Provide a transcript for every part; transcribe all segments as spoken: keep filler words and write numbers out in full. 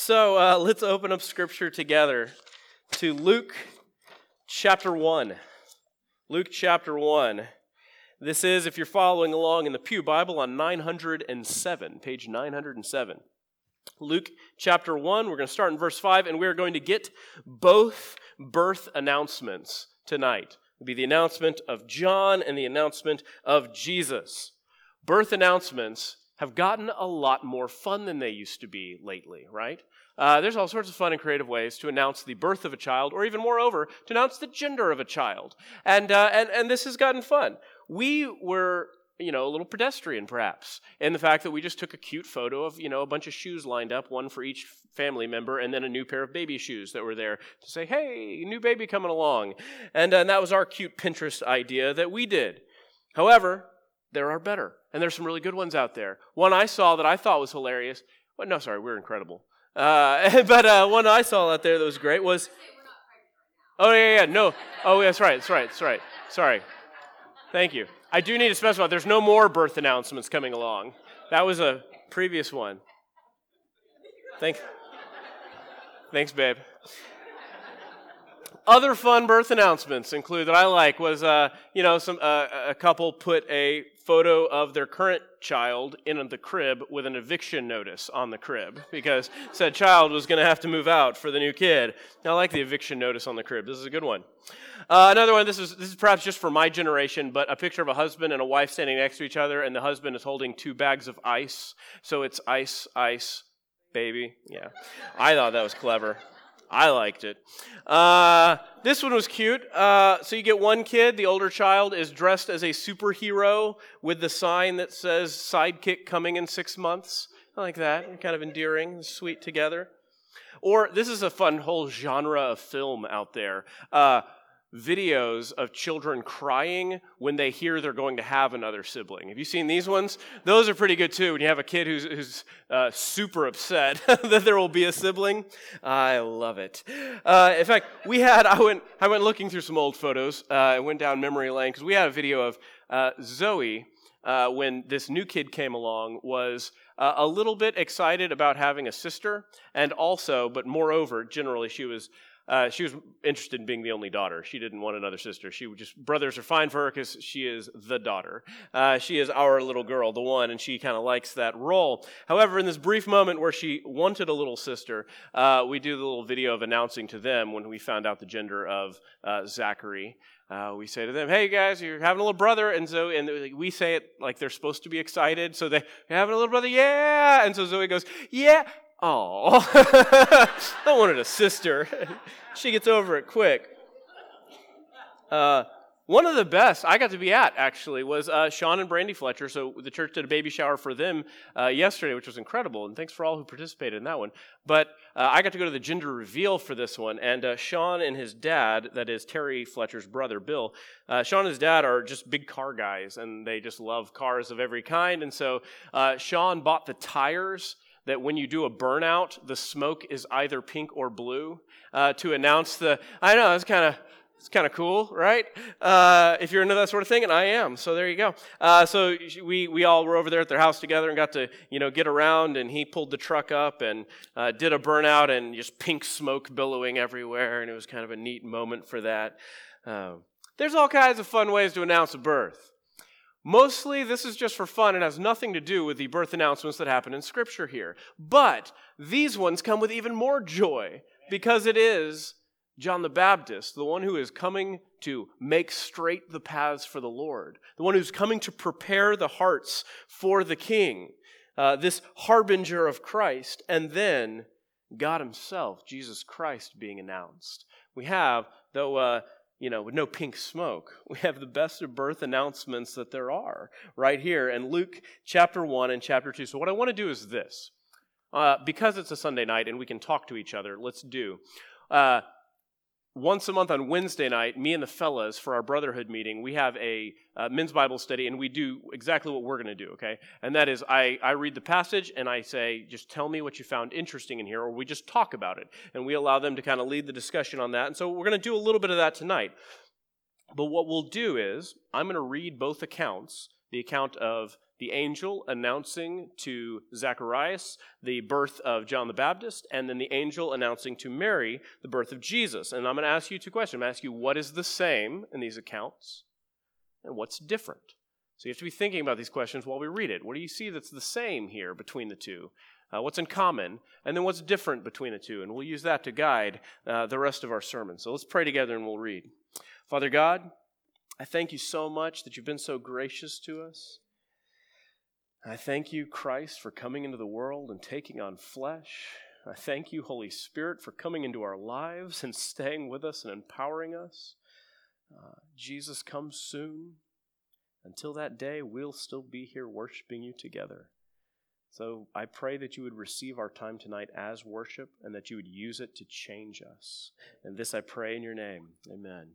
So uh, let's open up Scripture together to Luke chapter one. Luke chapter one. This is, if you're following along in the Pew Bible, on nine hundred seven, page nine hundred seven. Luke chapter one, we're going to start in verse five, and we're going to get both birth announcements tonight. It'll be the announcement of John and the announcement of Jesus. Birth announcements have gotten a lot more fun than they used to be lately, right? Uh, there's all sorts of fun and creative ways to announce the birth of a child, or even moreover, to announce the gender of a child. And uh, and and this has gotten fun. We were, you know, a little pedestrian, perhaps, in the fact that we just took a cute photo of, you know, a bunch of shoes lined up, one for each family member, and then a new pair of baby shoes that were there to say, hey, new baby coming along. And, uh, and that was our cute Pinterest idea that we did. However, there are better, and there's some really good ones out there. One I saw that I thought was hilarious. Well, no, sorry, we're incredible. Uh, but uh, one I saw out there that was great was, oh, yeah, yeah, no. Oh, yeah, that's right, that's right, that's right. Sorry. Thank you. I do need to specify, there's no more birth announcements coming along. That was a previous one. Thank, thanks, babe. Other fun birth announcements include that I like was, uh, you know, some uh, a couple put a photo of their current child in the crib with an eviction notice on the crib because said child was going to have to move out for the new kid. Now, I like the eviction notice on the crib. This is a good one. Uh, another one, this is this is perhaps just for my generation, but a picture of a husband and a wife standing next to each other, and the husband is holding two bags of ice. So it's ice, ice, baby. Yeah, I thought that was clever. I liked it. Uh, this one was cute. Uh, so you get one kid, the older child is dressed as a superhero with the sign that says sidekick coming in six months. I like that. Kind of endearing, sweet together. Or this is a fun whole genre of film out there. Uh, videos of children crying when they hear they're going to have another sibling. Have you seen these ones? Those are pretty good too. When you have a kid who's, who's uh, super upset that there will be a sibling, I love it. Uh, in fact, we had I went I went looking through some old photos. Uh, I went down memory lane because we had a video of uh, Zoe uh, when this new kid came along was uh, a little bit excited about having a sister, and also, but moreover, generally she was. Uh, she was interested in being the only daughter. She didn't want another sister. She would just, brothers are fine for her because she is the daughter. Uh, she is our little girl, the one, and she kind of likes that role. However, in this brief moment where she wanted a little sister, uh, we do the little video of announcing to them when we found out the gender of uh, Zachary. Uh, we say to them, hey guys, you're having a little brother, and so and we say it like they're supposed to be excited. So they, you're having a little brother, yeah, and so Zoe goes, yeah. Oh, I wanted a sister. She gets over it quick. Uh, one of the best I got to be at, actually, was uh, Sean and Brandy Fletcher. So the church did a baby shower for them uh, yesterday, which was incredible. And thanks for all who participated in that one. But uh, I got to go to the gender reveal for this one. And uh, Sean and his dad, that is Terry Fletcher's brother, Bill, uh, Sean and his dad are just big car guys. And they just love cars of every kind. And so uh, Sean bought the tires that when you do a burnout, the smoke is either pink or blue uh, to announce the, I know, it's kind of it's kind of cool, right? Uh, if you're into that sort of thing, and I am, so there you go. Uh, so we we all were over there at their house together and got to, you know, get around, and he pulled the truck up and uh, did a burnout and just pink smoke billowing everywhere, and it was kind of a neat moment for that. Uh, there's all kinds of fun ways to announce a birth. Mostly, this is just for fun and has nothing to do with the birth announcements that happen in Scripture here. But these ones come with even more joy because it is John the Baptist, the one who is coming to make straight the paths for the Lord, the one who's coming to prepare the hearts for the King, uh, this harbinger of Christ, and then God himself, Jesus Christ, being announced. We have, though... Uh, You know, with no pink smoke. We have the best of birth announcements that there are right here in Luke chapter one and chapter two. So what I want to do is this. Uh, because it's a Sunday night and we can talk to each other, let's do. Uh, once a month on Wednesday night, me and the fellas, for our brotherhood meeting, we have a uh, men's Bible study, and we do exactly what we're going to do, okay? And that is, I, I read the passage, and I say, just tell me what you found interesting in here, or we just talk about it. And we allow them to kind of lead the discussion on that. And so we're going to do a little bit of that tonight. But what we'll do is, I'm going to read both accounts, the account of the angel announcing to Zacharias the birth of John the Baptist, and then the angel announcing to Mary the birth of Jesus. And I'm going to ask you two questions. I'm going to ask you what is the same in these accounts and what's different. So you have to be thinking about these questions while we read it. What do you see that's the same here between the two? Uh, what's in common? And then what's different between the two? And we'll use that to guide uh, the rest of our sermon. So let's pray together and we'll read. Father God, I thank you so much that you've been so gracious to us. I thank you, Christ, for coming into the world and taking on flesh. I thank you, Holy Spirit, for coming into our lives and staying with us and empowering us. Uh, Jesus, come soon. Until that day, we'll still be here worshiping you together. So I pray that you would receive our time tonight as worship and that you would use it to change us. And this I pray in your name. Amen.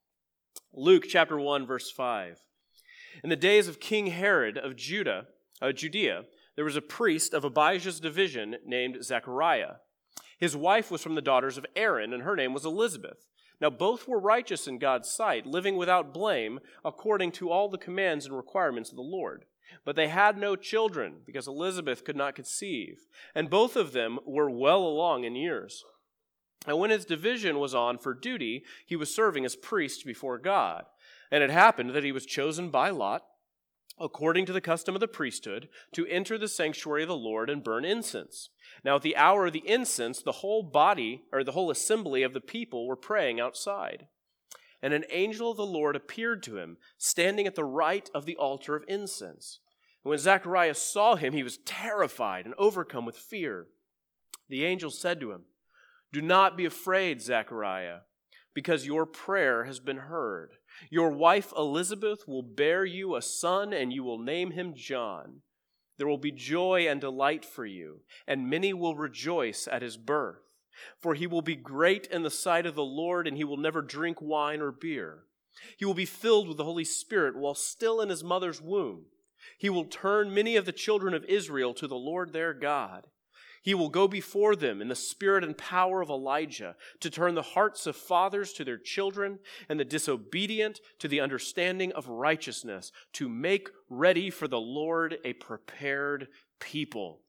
Luke chapter one, verse five. In the days of King Herod of Judah, Uh, Judea, there was a priest of Abijah's division named Zechariah. His wife was from the daughters of Aaron, and her name was Elizabeth. Now both were righteous in God's sight, living without blame, according to all the commands and requirements of the Lord. But they had no children, because Elizabeth could not conceive, and both of them were well along in years. And when his division was on for duty, he was serving as priest before God. And it happened that he was chosen by lot, according to the custom of the priesthood, to enter the sanctuary of the Lord and burn incense. Now at the hour of the incense, the whole body, or the whole assembly of the people were praying outside. And an angel of the Lord appeared to him, standing at the right of the altar of incense. And when Zacharias saw him, he was terrified and overcome with fear. The angel said to him, "Do not be afraid, Zechariah, because your prayer has been heard. Your wife Elizabeth will bear you a son, and you will name him John. There will be joy and delight for you, and many will rejoice at his birth. For he will be great in the sight of the Lord, and he will never drink wine or beer. He will be filled with the Holy Spirit while still in his mother's womb. He will turn many of the children of Israel to the Lord their God. He will go before them in the spirit and power of Elijah to turn the hearts of fathers to their children and the disobedient to the understanding of righteousness, to make ready for the Lord a prepared people."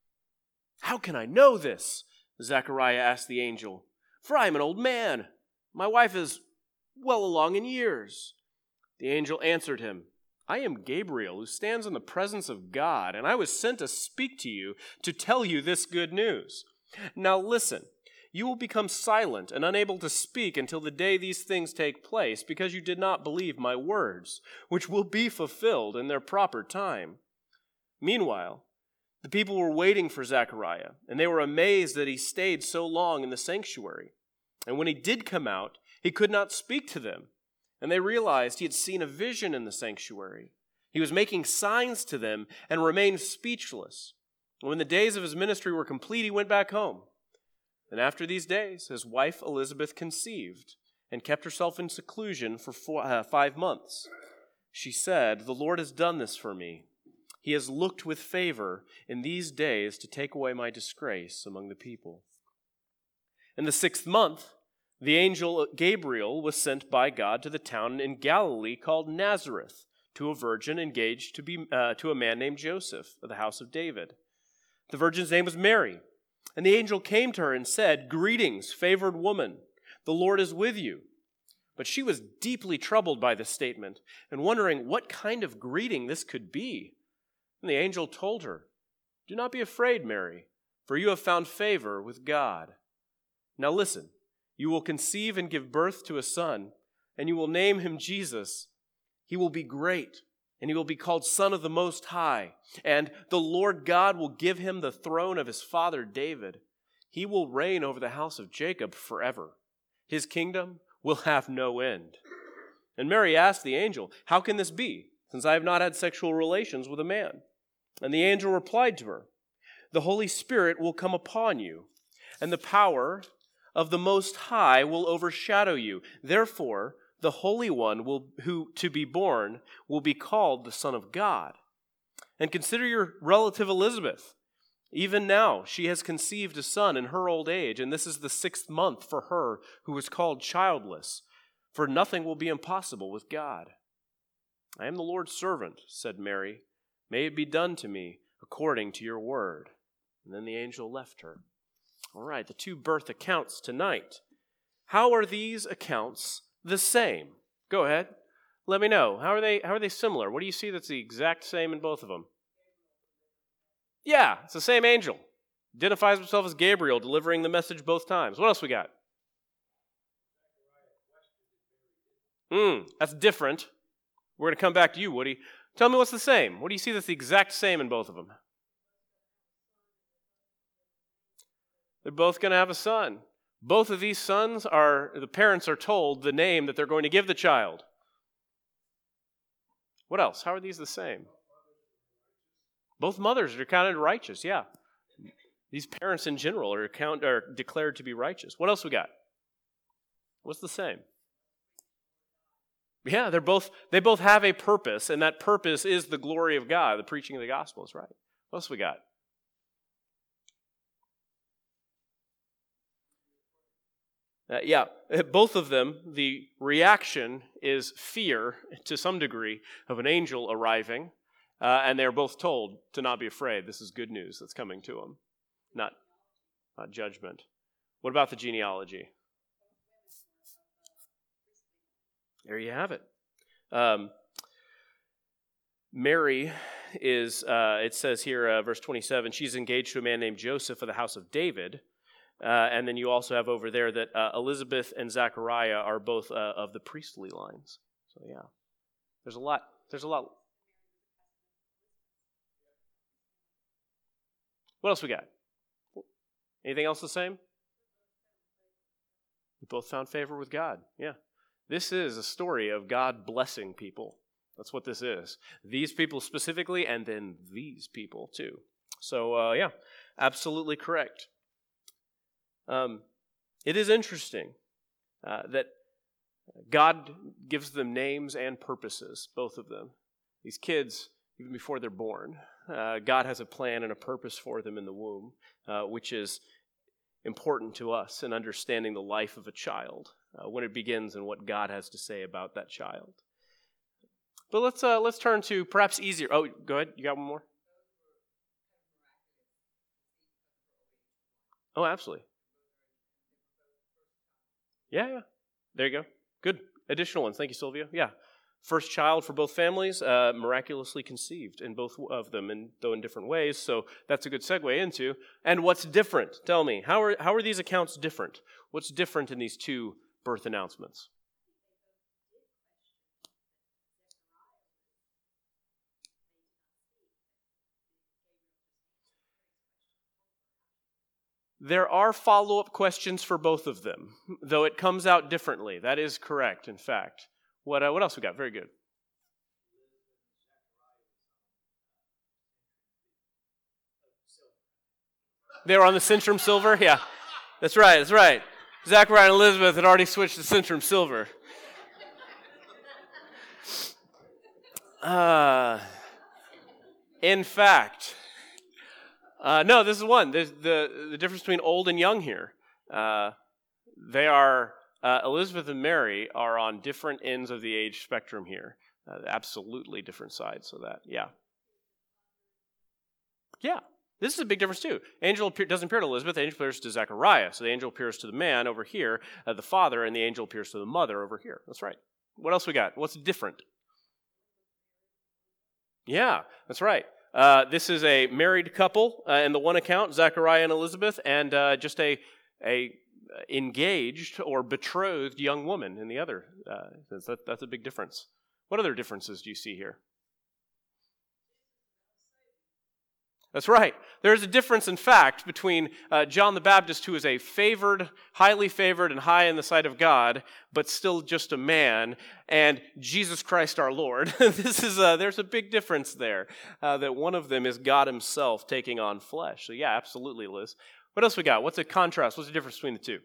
"How can I know this?" Zechariah asked the angel. "For I am an old man. My wife is well along in years." The angel answered him, "I am Gabriel, who stands in the presence of God, and I was sent to speak to you, to tell you this good news. Now listen, you will become silent and unable to speak until the day these things take place, because you did not believe my words, which will be fulfilled in their proper time." Meanwhile, the people were waiting for Zechariah, and they were amazed that he stayed so long in the sanctuary. And when he did come out, he could not speak to them. And they realized he had seen a vision in the sanctuary. He was making signs to them and remained speechless. And when the days of his ministry were complete, he went back home. And after these days, his wife Elizabeth conceived and kept herself in seclusion for four, uh, five months. She said, "The Lord has done this for me. He has looked with favor in these days to take away my disgrace among the people." In the sixth month, the angel Gabriel was sent by God to the town in Galilee called Nazareth, to a virgin engaged to be uh, to a man named Joseph of the house of David. The virgin's name was Mary, and the angel came to her and said, "Greetings, favored woman, the Lord is with you." But she was deeply troubled by this statement and wondering what kind of greeting this could be. And the angel told her, "Do not be afraid, Mary, for you have found favor with God. Now listen. You will conceive and give birth to a son, and you will name him Jesus. He will be great, and he will be called Son of the Most High. And the Lord God will give him the throne of his father David. He will reign over the house of Jacob forever. His kingdom will have no end." And Mary asked the angel, "How can this be, since I have not had sexual relations with a man?" And the angel replied to her, "The Holy Spirit will come upon you, and the power of the Most High will overshadow you. Therefore, the Holy One will, who to be born will be called the Son of God. And consider your relative Elizabeth. Even now she has conceived a son in her old age, and this is the sixth month for her who was called childless, for nothing will be impossible with God." "I am the Lord's servant," said Mary. May it be done to me according to your word. And then the angel left her. All right, the two birth accounts tonight. How are these accounts the same? Go ahead. Let me know. How are they, how are they similar? What do you see that's the exact same in both of them? Yeah, it's the same angel. Identifies himself as Gabriel, delivering the message both times. What else we got? Hmm, that's different. We're going to come back to you, Woody. Tell me what's the same. What do you see that's the exact same in both of them? They're both going to have a son. Both of these sons are, the parents are told the name that they're going to give the child. What else? How are these the same? Both mothers are counted righteous, yeah. These parents in general are, count, are declared to be righteous. What else we got? What's the same? Yeah, they're both they both have a purpose, and that purpose is the glory of God. The preaching of the gospel is right. What else we got? Uh, yeah, both of them, the reaction is fear to some degree of an angel arriving, uh, and they're both told to not be afraid. This is good news that's coming to them, not, not judgment. What about the genealogy? There you have it. Um, Mary is, uh, it says here, uh, verse twenty-seven, she's engaged to a man named Joseph of the house of David. Uh, and then you also have over there that uh, Elizabeth and Zechariah are both uh, of the priestly lines. So yeah, there's a lot. There's a lot. What else we got? Anything else the same? We both found favor with God. Yeah. This is a story of God blessing people. That's what this is. These people specifically, and then these people too. So uh, yeah, absolutely correct. Um, it is interesting uh, that God gives them names and purposes, both of them. These kids, even before they're born, uh, God has a plan and a purpose for them in the womb, uh, which is important to us in understanding the life of a child, uh, when it begins and what God has to say about that child. But let's uh, let's turn to perhaps easier. Oh, go ahead. You got one more? Oh, absolutely. Yeah, yeah. There you go. Good. Additional ones. Thank you, Sylvia. Yeah. First child for both families, uh, miraculously conceived in both of them, and though in different ways. So that's a good segue into. And what's different? Tell me. How are how are these accounts different? What's different in these two birth announcements? There are follow-up questions for both of them, though it comes out differently. That is correct, in fact. What uh, what else we got? Very good. They were on the Centrum Silver? Yeah, that's right, that's right. Zachariah and Elizabeth had already switched to Centrum Silver. Uh, in fact... Uh, no, this is one. There's the the difference between old and young here. Uh, they are uh, Elizabeth and Mary are on different ends of the age spectrum here. Uh, absolutely different sides of that. Yeah, yeah. This is a big difference too. Angel appear, doesn't appear to Elizabeth. The angel appears to Zechariah. So the angel appears to the man over here, uh, the father, and the angel appears to the mother over here. That's right. What else we got? What's different? Yeah, that's right. Uh, this is a married couple uh, in the one account, Zechariah and Elizabeth, and uh, just a a engaged or betrothed young woman in the other. Uh, that, that's a big difference. What other differences do you see here? That's right. There's a difference, in fact, between uh, John the Baptist, who is a favored, highly favored, and high in the sight of God, but still just a man, and Jesus Christ our Lord. This is a, there's a big difference there, uh, that one of them is God himself taking on flesh. So yeah, absolutely, Liz. What else we got? What's the contrast? What's the difference between the two?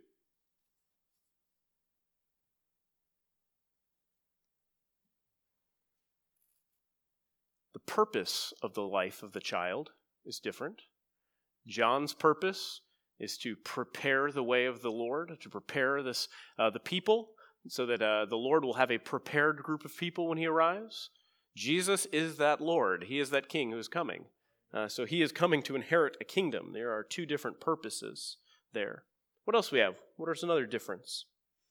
The purpose of the life of the child is different. John's purpose is to prepare the way of the Lord, to prepare this uh, the people, so that uh, the Lord will have a prepared group of people when he arrives. Jesus is that Lord. He is that king who is coming. Uh, so he is coming to inherit a kingdom. There are two different purposes there. What else we have? What is another difference?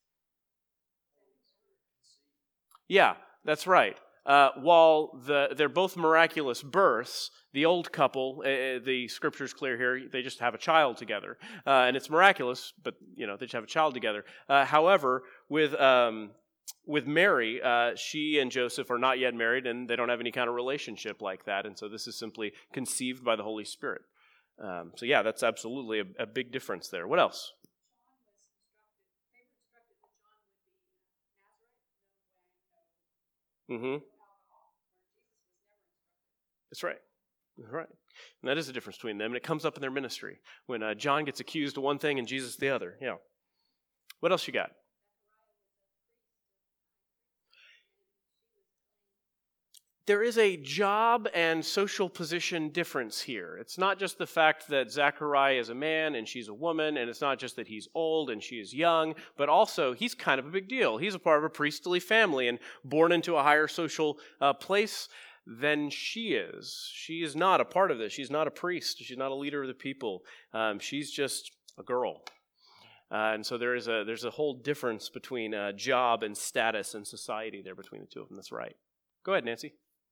Yeah, that's right. Uh, while the, they're both miraculous births, the old couple, uh, the scripture's clear here, they just have a child together. Uh, and it's miraculous, but, you know, they just have a child together. Uh, however, with um, with Mary, uh, she and Joseph are not yet married, and they don't have any kind of relationship like that. And so this is simply conceived by the Holy Spirit. Um, so yeah, that's absolutely a, a big difference there. What else? Mm-hmm. That's right. That's right. And that is the difference between them. And it comes up in their ministry when uh, John gets accused of one thing and Jesus the other. Yeah. What else you got? There is a job and social position difference here. It's not just the fact that Zechariah is a man and she's a woman, and it's not just that he's old and she is young, but also he's kind of a big deal. He's a part of a priestly family and born into a higher social uh, place than she is. She is not a part of this. She's not a priest. She's not a leader of the people. Um, she's just a girl. Uh, and so there is a there's a whole difference between uh, job and status and society there between the two of them. That's right. Go ahead, Nancy.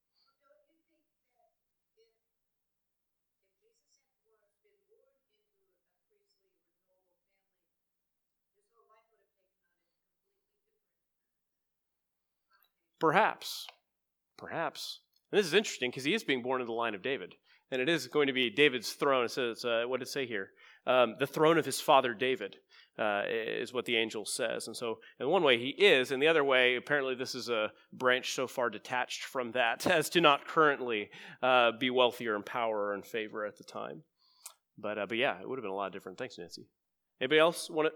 Perhaps. Perhaps. And this is interesting because he is being born in the line of David. And it is going to be David's throne. It says, uh, what did it say here? Um, the throne of his father David uh, is what the angel says. And so in one way he is. In the other way, apparently this is a branch so far detached from that as to not currently uh, be wealthier in power and favor at the time. But, uh, but yeah, it would have been a lot different. Thanks, Nancy. Anybody else want to?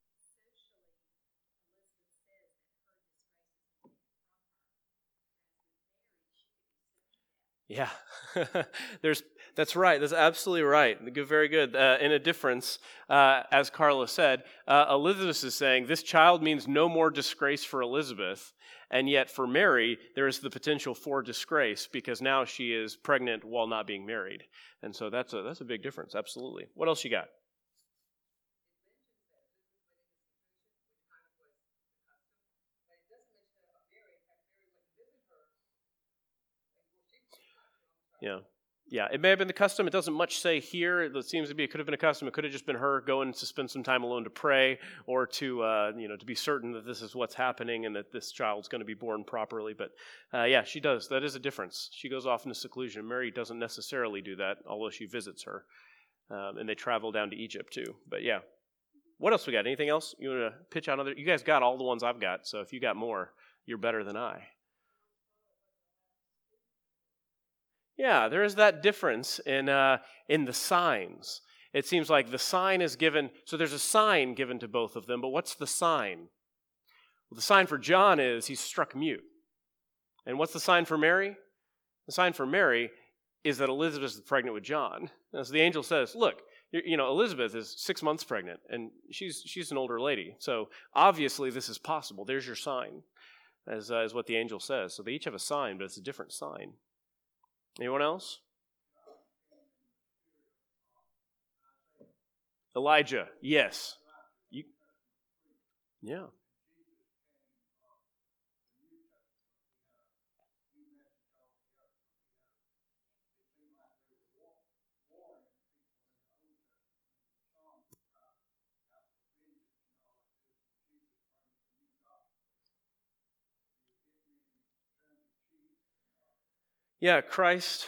Yeah, there's that's right. That's absolutely right. Very good. Uh, in a difference, uh, as Carla said, uh, Elizabeth is saying this child means no more disgrace for Elizabeth, and yet for Mary there is the potential for disgrace because now she is pregnant while not being married, and so that's a that's a big difference. Absolutely. What else you got? Yeah. Yeah, it may have been the custom. It doesn't much say here. It seems to be it could have been a custom. It could have just been her going to spend some time alone to pray or to, uh, you know, to be certain that this is what's happening and that this child's going to be born properly. But, uh, yeah, she does. That is a difference. She goes off into seclusion. Mary doesn't necessarily do that, although she visits her. Um, and they travel down to Egypt, too. But, yeah. What else we got? Anything else? You want to pitch out other? You guys got all the ones I've got, so if you got more, you're better than I. Yeah, there is that difference in uh, in the signs. It seems like the sign is given, so there's a sign given to both of them, but what's the sign? Well, the sign for John is he's struck mute. And what's the sign for Mary? The sign for Mary is that Elizabeth is pregnant with John. And so the angel says, look, you know, Elizabeth is six months pregnant, and she's she's an older lady. So obviously this is possible. There's your sign, as, uh, is what the angel says. So they each have a sign, but it's a different sign. Anyone else? Elijah, yes. You, yeah. Yeah, Christ.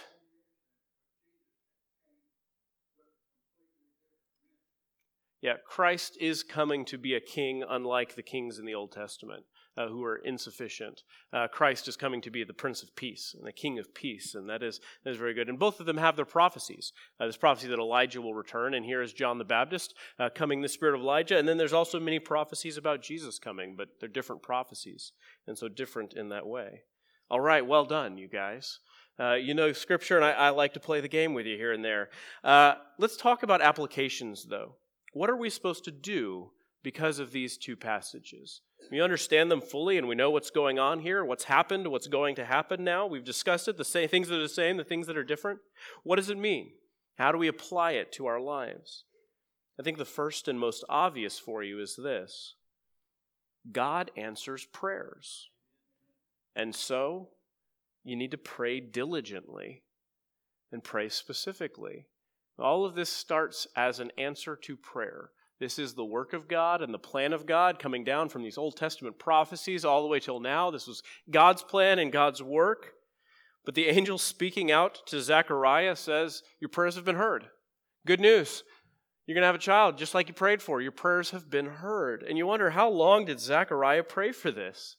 Yeah, Christ is coming to be a king unlike the kings in the Old Testament uh, who are insufficient. Uh, Christ is coming to be the Prince of Peace and the King of Peace, and that is, that is very good. And both of them have their prophecies. Uh, there's prophecy that Elijah will return, and here is John the Baptist uh, coming in the spirit of Elijah. And then there's also many prophecies about Jesus coming, but they're different prophecies, and so different in that way. All right, well done, you guys. Uh, you know Scripture, and I, I like to play the game with you here and there. Uh, let's talk about applications, though. What are we supposed to do because of these two passages. We understand them fully and we know what's going on here, what's happened, what's going to happen now. We've discussed it, the same things that are the same, the things that are different. What does it mean? How do we apply it to our lives? I think the first and most obvious for you is this. God answers prayers. And so you need to pray diligently and pray specifically. All of this starts as an answer to prayer. This is the work of God and the plan of God coming down from these Old Testament prophecies all the way till now. This was God's plan and God's work. But the angel speaking out to Zechariah says, your prayers have been heard. Good news. You're going to have a child just like you prayed for. Your prayers have been heard. And you wonder, how long did Zechariah pray for this?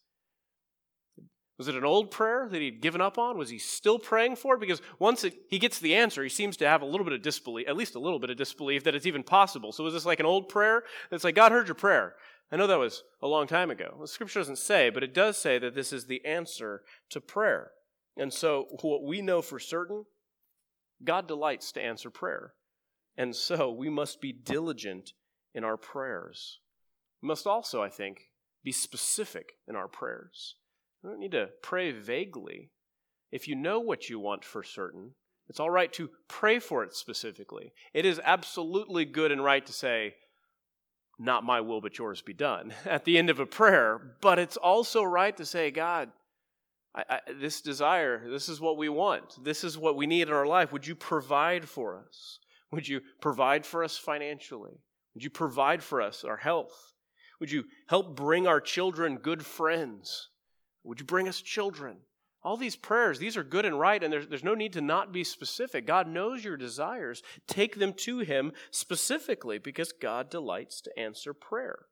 Was it an old prayer that he'd given up on? Was he still praying for it? Because once it, he gets the answer, he seems to have a little bit of disbelief, at least a little bit of disbelief that it's even possible. So was this like an old prayer? That's like, God heard your prayer. I know that was a long time ago. Well, the scripture doesn't say, but it does say that this is the answer to prayer. And so what we know for certain, God delights to answer prayer. And so we must be diligent in our prayers. We must also, I think, be specific in our prayers. We don't need to pray vaguely. If you know what you want for certain, it's all right to pray for it specifically. It is absolutely good and right to say, not my will but yours be done, at the end of a prayer. But it's also right to say, God, I, I, this desire, this is what we want. This is what we need in our life. Would you provide for us? Would you provide for us financially? Would you provide for us our health? Would you help bring our children good friends? Would you bring us children? All these prayers, these are good and right, and there's, there's no need to not be specific. God knows your desires. Take them to Him specifically because God delights to answer prayer.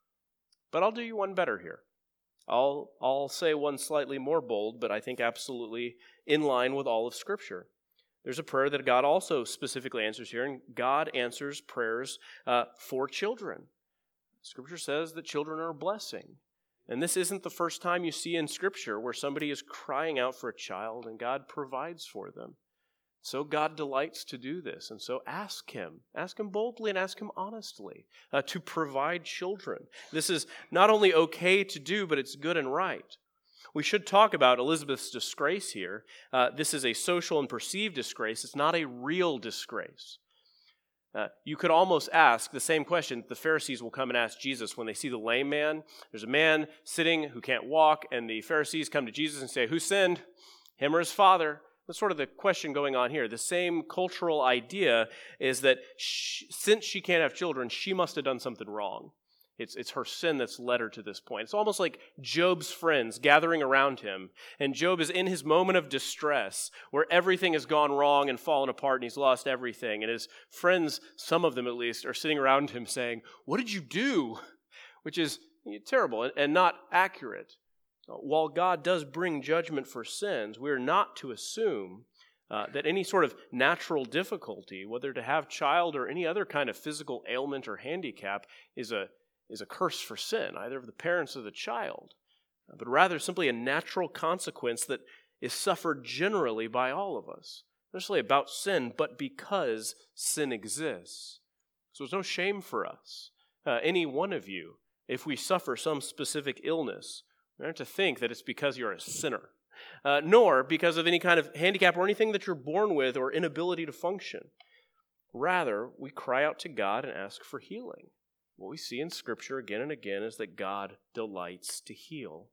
But I'll do you one better here. I'll, I'll say one slightly more bold, but I think absolutely in line with all of Scripture. There's a prayer that God also specifically answers here, and God answers prayers uh, for children. Scripture says that children are a blessing. And this isn't the first time you see in Scripture where somebody is crying out for a child and God provides for them. So God delights to do this. And so ask Him. Ask Him boldly and ask Him honestly uh, to provide children. This is not only okay to do, but it's good and right. We should talk about Elizabeth's disgrace here. Uh, this is a social and perceived disgrace. It's not a real disgrace. Uh, you could almost ask the same question the Pharisees will come and ask Jesus when they see the lame man. There's a man sitting who can't walk, and the Pharisees come to Jesus and say, who sinned, him or his father? That's sort of the question going on here. The same cultural idea is that she, since she can't have children, she must have done something wrong. It's, it's her sin that's led her to this point. It's almost like Job's friends gathering around him. And Job is in his moment of distress where everything has gone wrong and fallen apart and he's lost everything. And his friends, some of them at least, are sitting around him saying, what did you do? Which is terrible and, and not accurate. While God does bring judgment for sins, we're not to assume uh, that any sort of natural difficulty, whether to have child or any other kind of physical ailment or handicap, is a is a curse for sin, either of the parents or the child, but rather simply a natural consequence that is suffered generally by all of us. Not necessarily about sin, but because sin exists. So there's no shame for us, uh, any one of you, if we suffer some specific illness. We aren't to think that it's because you're a sinner, uh, nor because of any kind of handicap or anything that you're born with or inability to function. Rather, we cry out to God and ask for healing. What we see in Scripture again and again is that God delights to heal.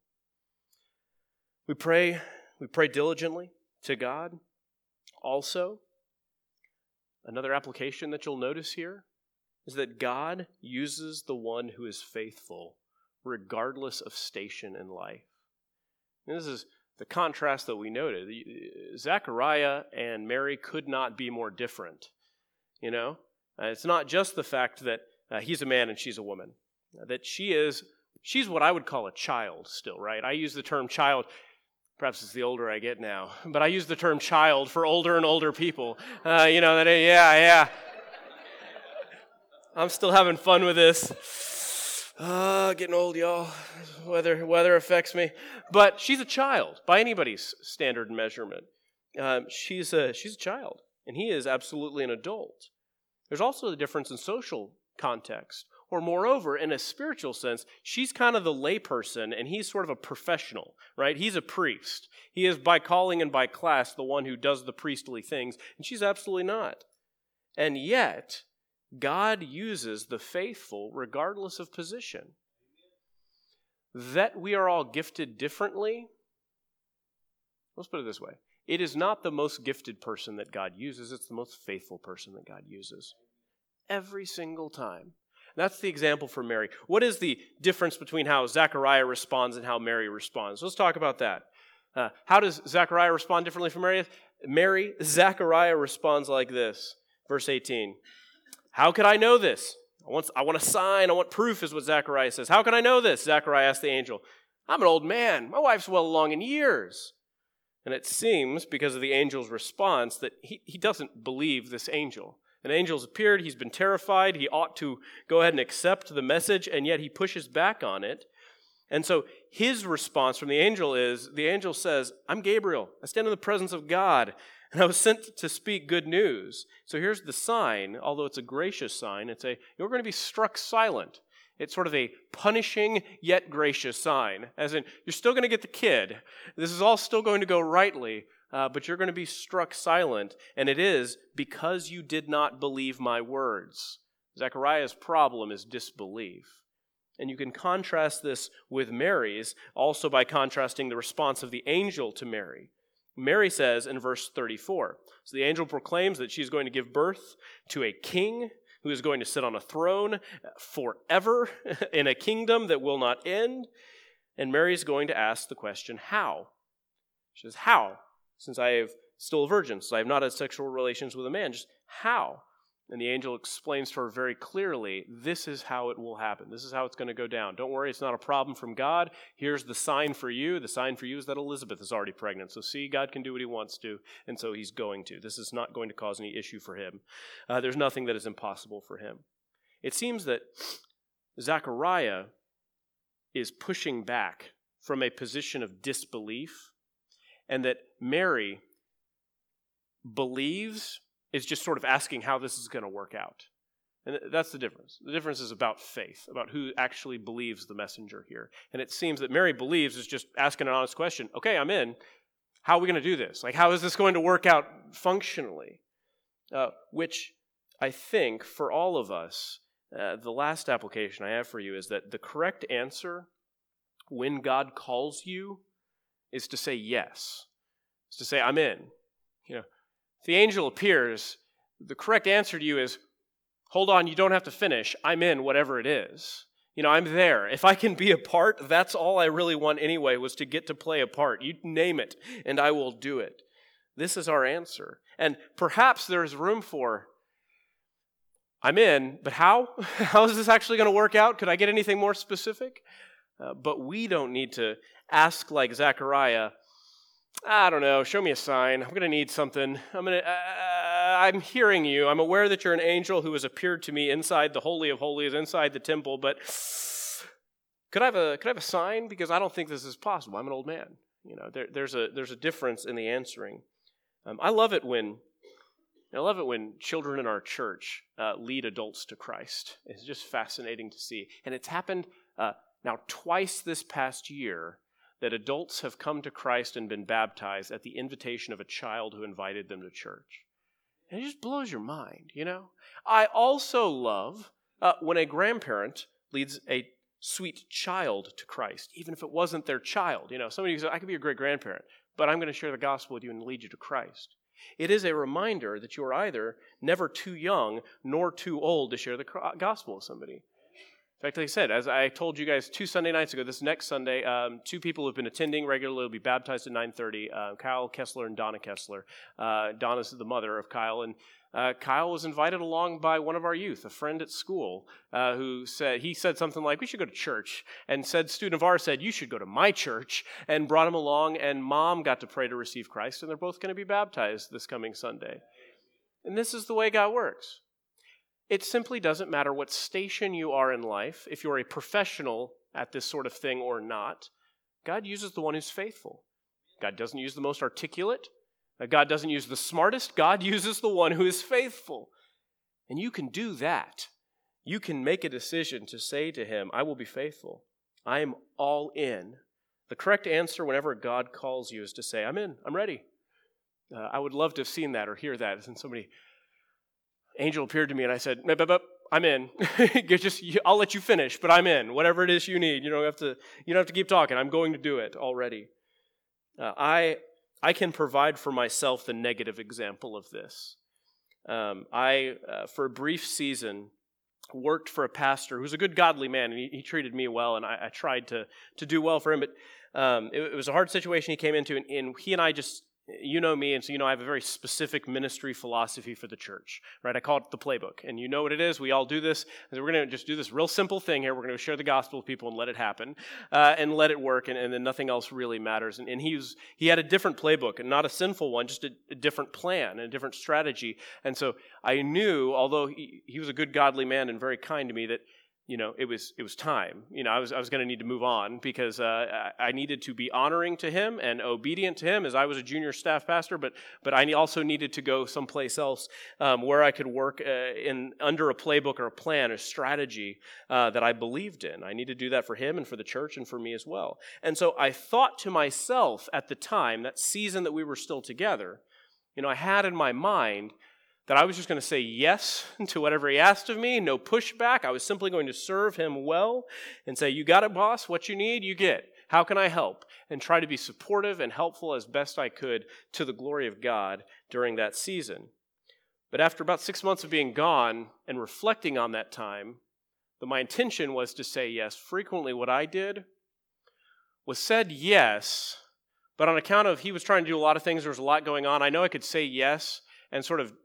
We pray, we pray diligently to God. Also, another application that you'll notice here is that God uses the one who is faithful regardless of station in life. And this is the contrast that we noted. Zechariah and Mary could not be more different. You know, uh, it's not just the fact that Uh, he's a man and she's a woman. Uh, that she is, she's what I would call a child still, right? I use the term child, perhaps it's the older I get now, but I use the term child for older and older people. Uh, you know, that, yeah, yeah. I'm still having fun with this. Uh, getting old, y'all. Weather, weather affects me. But she's a child by anybody's standard and measurement. Um, she's a, she's a child, and he is absolutely an adult. There's also a difference in social context. Or moreover, in a spiritual sense, she's kind of the layperson and he's sort of a professional, right? He's a priest. He is by calling and by class the one who does the priestly things, and she's absolutely not. And yet, God uses the faithful regardless of position. That we are all gifted differently, let's put it this way. It is not the most gifted person that God uses, it's the most faithful person that God uses. Every single time. That's the example for Mary. What is the difference between how Zechariah responds and how Mary responds? Let's talk about that. Uh, how does Zechariah respond differently from Mary? Mary, Zechariah responds like this. Verse eighteen. How could I know this? I want, I want a sign. I want proof is what Zechariah says. How can I know this? Zechariah asked the angel. I'm an old man. My wife's well along in years. And it seems, because of the angel's response, that he, he doesn't believe this angel. An angel's appeared, he's been terrified, he ought to go ahead and accept the message, and yet he pushes back on it. And so his response from the angel is, the angel says, I'm Gabriel, I stand in the presence of God, and I was sent to speak good news. So here's the sign, although it's a gracious sign, it's a, you're going to be struck silent. It's sort of a punishing yet gracious sign, as in, you're still going to get the kid. This is all still going to go rightly, Uh, but you're going to be struck silent, and it is because you did not believe my words. Zechariah's problem is disbelief. And you can contrast this with Mary's, also by contrasting the response of the angel to Mary. Mary says in verse thirty-four, so the angel proclaims that she's going to give birth to a king who is going to sit on a throne forever in a kingdom that will not end. And Mary's going to ask the question, how? She says, how? Since I am still a virgin, since I have not had sexual relations with a man, just how? And the angel explains to her very clearly, this is how it will happen. This is how it's going to go down. Don't worry, it's not a problem from God. Here's the sign for you. The sign for you is that Elizabeth is already pregnant. So see, God can do what he wants to, and so he's going to. This is not going to cause any issue for him. Uh, there's nothing that is impossible for him. It seems that Zechariah is pushing back from a position of disbelief, and that Mary believes is just sort of asking how this is going to work out. And that's the difference. The difference is about faith, about who actually believes the messenger here. And it seems that Mary believes is just asking an honest question. Okay, I'm in. How are we going to do this? Like, how is this going to work out functionally? Uh, which I think for all of us, uh, the last application I have for you is that the correct answer when God calls you is to say yes. It's to say, I'm in. You know, if the angel appears, the correct answer to you is, hold on, you don't have to finish. I'm in, whatever it is. You know, I'm there. If I can be a part, that's all I really want anyway, was to get to play a part. You name it, and I will do it. This is our answer. And perhaps there's room for, I'm in, but how? How is this actually going to work out? Could I get anything more specific? Uh, but we don't need to ask like Zechariah, I don't know, show me a sign. I'm going to need something. I'm going to, uh, I'm hearing you. I'm aware that you're an angel who has appeared to me inside the Holy of Holies, inside the temple, but could I have a, could I have a sign? Because I don't think this is possible. I'm an old man. You know, there, there's a, there's a difference in the answering. Um, I love it when, I love it when children in our church uh, lead adults to Christ. It's just fascinating to see. And it's happened uh, now twice this past year that adults have come to Christ and been baptized at the invitation of a child who invited them to church. And it just blows your mind, you know? I also love uh, when a grandparent leads a sweet child to Christ, even if it wasn't their child. You know, somebody says, I could be a great grandparent, but I'm going to share the gospel with you and lead you to Christ. It is a reminder that you are either never too young nor too old to share the gospel with somebody. In fact, like I said, as I told you guys two Sunday nights ago, this next Sunday, um, two people who have been attending regularly will be baptized at nine thirty, uh, Kyle Kessler and Donna Kessler. Uh, Donna's the mother of Kyle, and uh, Kyle was invited along by one of our youth, a friend at school, uh, who said, he said something like, we should go to church, and said, student of ours said, you should go to my church, and brought him along, and mom got to pray to receive Christ, and they're both going to be baptized this coming Sunday. And this is the way God works. It simply doesn't matter what station you are in life, if you're a professional at this sort of thing or not. God uses the one who's faithful. God doesn't use the most articulate. God doesn't use the smartest. God uses the one who is faithful. And you can do that. you can make a decision to say to him, I will be faithful. I am all in. The correct answer whenever God calls you is to say, I'm in, I'm ready. Uh, I would love to have seen that or hear that. And somebody, angel appeared to me and I said, bup, bup, bup, I'm in. Just, I'll let you finish, but I'm in. Whatever it is you need, you don't have to. You don't have to keep talking. I'm going to do it already. Uh, I I can provide for myself the negative example of this. Um, I, uh, for a brief season, worked for a pastor who was a good, godly man, and he, he treated me well, and I, I tried to to do well for him. But um, it, it was a hard situation he came into, and, and he and I just. You know me, and so you know I have a very specific ministry philosophy for the church, right? I call it the playbook, and you know what it is. We all do this, and we're going to just do this real simple thing here. We're going to share the gospel with people and let it happen, uh, and let it work, and, and then nothing else really matters. And, and he was he had a different playbook, and not a sinful one, just a, a different plan and a different strategy. And so I knew, although he, he was a good, godly man and very kind to me, that you know, it was it was time. You know, I was I was going to need to move on because uh, I needed to be honoring to him and obedient to him as I was a junior staff pastor. But but I also needed to go someplace else um, where I could work uh, in under a playbook or a plan, a strategy uh, that I believed in. I needed to do that for him and for the church and for me as well. And so I thought to myself at the time, that season that we were still together, you know, I had in my mind that I was just going to say yes to whatever he asked of me, no pushback. I was simply going to serve him well and say, you got it, boss. What you need, you get. How can I help? And try to be supportive and helpful as best I could to the glory of God during that season. But after about six months of being gone and reflecting on that time, that my intention was to say yes. Frequently what I did was said yes, but on account of he was trying to do a lot of things, there was a lot going on, I know I could say yes and sort of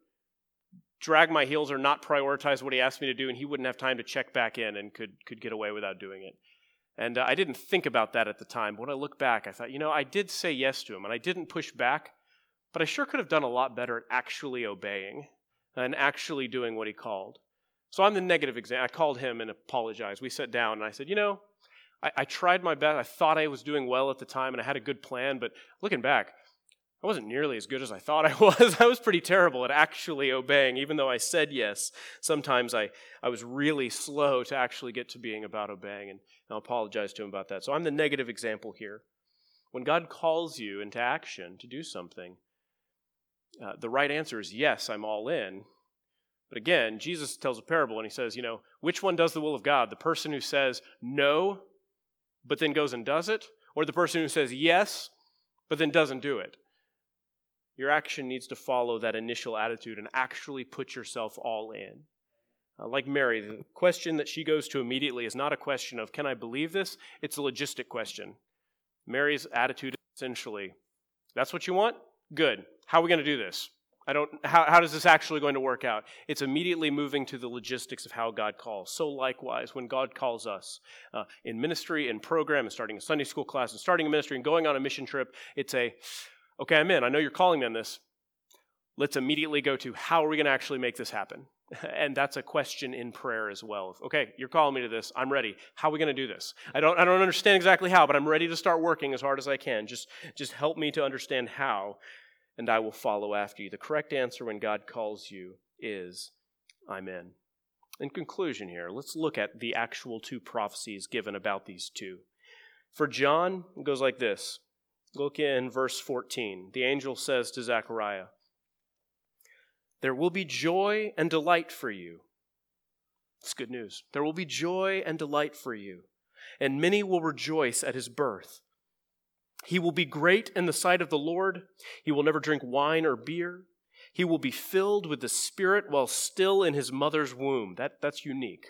drag my heels or not prioritize what he asked me to do, and he wouldn't have time to check back in and could could get away without doing it. And uh, I didn't think about that at the time, but when I look back, I thought, you know, I did say yes to him, and I didn't push back, but I sure could have done a lot better at actually obeying and actually doing what he called. So I'm the negative example. I called him and apologized. We sat down, and I said, you know, I, I tried my best. I thought I was doing well at the time, and I had a good plan, but looking back, I wasn't nearly as good as I thought I was. I was pretty terrible at actually obeying. Even though I said yes, sometimes I, I was really slow to actually get to being about obeying, and I'll apologize to him about that. So I'm the negative example here. When God calls you into action to do something, uh, the right answer is yes, I'm all in. But again, Jesus tells a parable, and he says, you know, which one does the will of God? The person who says no, but then goes and does it? Or the person who says yes, but then doesn't do it? Your action needs to follow that initial attitude and actually put yourself all in. Uh, like Mary, the question that she goes to immediately is not a question of, can I believe this? It's a logistic question. Mary's attitude is essentially, that's what you want? Good. How are we going to do this? I don't. How, how is this actually going to work out? It's immediately moving to the logistics of how God calls. So likewise, when God calls us uh, in ministry, in program, and starting a Sunday school class, and starting a ministry, and going on a mission trip, it's a, okay, I'm in. I know you're calling me on this. Let's immediately go to, how are we going to actually make this happen? And that's a question in prayer as well. Okay, you're calling me to this. I'm ready. How are we going to do this? I don't I don't understand exactly how, but I'm ready to start working as hard as I can. Just, just help me to understand how, and I will follow after you. The correct answer when God calls you is, I'm in. In conclusion here, let's look at the actual two prophecies given about these two. For John, it goes like this. Look in verse fourteen. The angel says to Zechariah, there will be joy and delight for you. It's good news. There will be joy and delight for you, and many will rejoice at his birth. He will be great in the sight of the Lord. He will never drink wine or beer. He will be filled with the Spirit while still in his mother's womb. That, that's unique.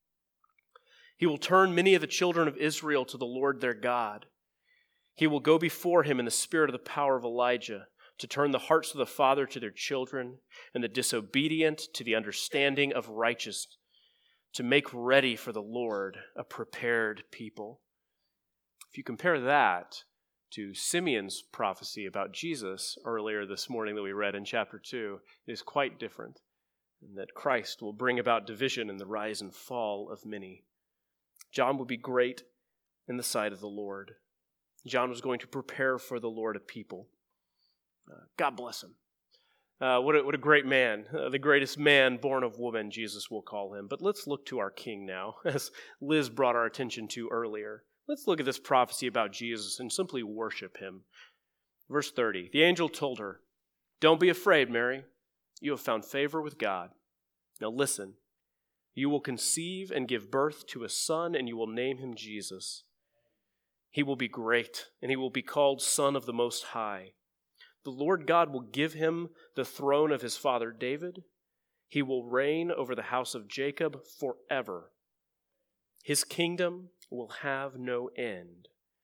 He will turn many of the children of Israel to the Lord their God. He will go before him in the spirit of the power of Elijah, to turn the hearts of the father to their children, and the disobedient to the understanding of righteousness, to make ready for the Lord a prepared people. If you compare that to Simeon's prophecy about Jesus earlier this morning that we read in chapter two, it is quite different, and that Christ will bring about division in the rise and fall of many. John will be great in the sight of the Lord. John was going to prepare for the Lord a people. Uh, God bless him. Uh, what, a, what a great man, uh, the greatest man born of woman, Jesus will call him. But let's look to our King now, as Liz brought our attention to earlier. Let's look at this prophecy about Jesus and simply worship him. Verse thirty, the angel told her, "Don't be afraid, Mary. You have found favor with God. Now listen, you will conceive and give birth to a son, and you will name him Jesus. He will be great, and he will be called Son of the Most High. The Lord God will give him the throne of his father David. He will reign over the house of Jacob forever. His kingdom will have no end."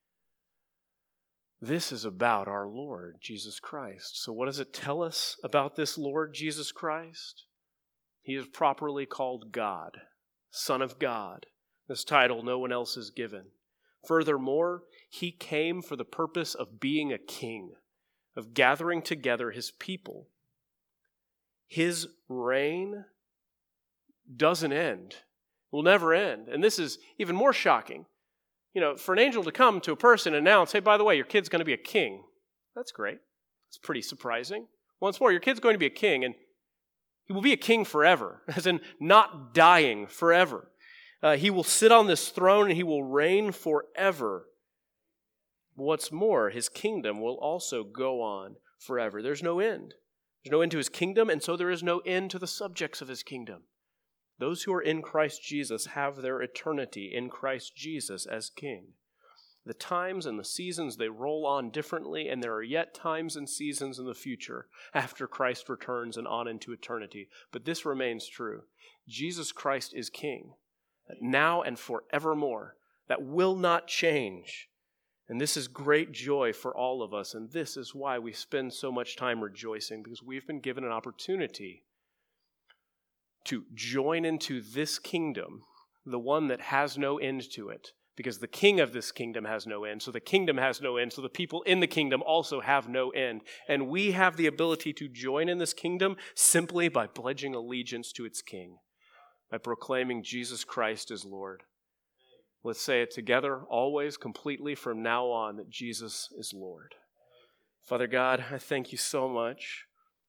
This is about our Lord Jesus Christ. So what does it tell us about this Lord Jesus Christ? He is properly called God, Son of God. This title no one else is given. Furthermore, he came for the purpose of being a king, of gathering together his people. His reign doesn't end, will never end. And this is even more shocking. You know, for an angel to come to a person and announce, "Hey, by the way, your kid's going to be a king." That's great. It's pretty surprising. Once more, your kid's going to be a king, and he will be a king forever, as in not dying forever. Uh, he will sit on this throne and he will reign forever. What's more, his kingdom will also go on forever. There's no end. There's no end to his kingdom, and so there is no end to the subjects of his kingdom. Those who are in Christ Jesus have their eternity in Christ Jesus as king. The times and the seasons, they roll on differently, and there are yet times and seasons in the future after Christ returns and on into eternity. But this remains true. Jesus Christ is king, now and forevermore. That will not change. And this is great joy for all of us, and this is why we spend so much time rejoicing, because we've been given an opportunity to join into this kingdom, the one that has no end to it, because the king of this kingdom has no end, so the kingdom has no end, so the people in the kingdom also have no end. And we have the ability to join in this kingdom simply by pledging allegiance to its king, by proclaiming Jesus Christ as Lord. Let's say it together, always, completely, from now on, that Jesus is Lord. Father God, I thank you so much.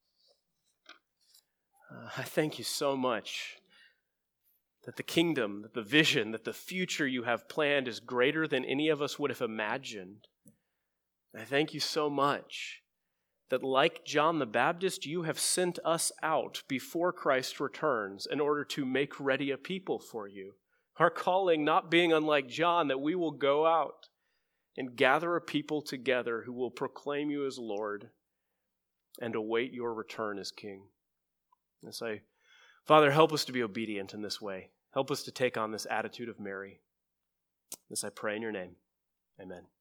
Uh, I thank you so much that the kingdom, that the vision, that the future you have planned is greater than any of us would have imagined. I thank you so much that, like John the Baptist, you have sent us out before Christ returns in order to make ready a people for you. Our calling not being unlike John, that we will go out and gather a people together who will proclaim you as Lord and await your return as King. And say, Father, help us to be obedient in this way. Help us to take on this attitude of Mary. This I pray in your name. Amen.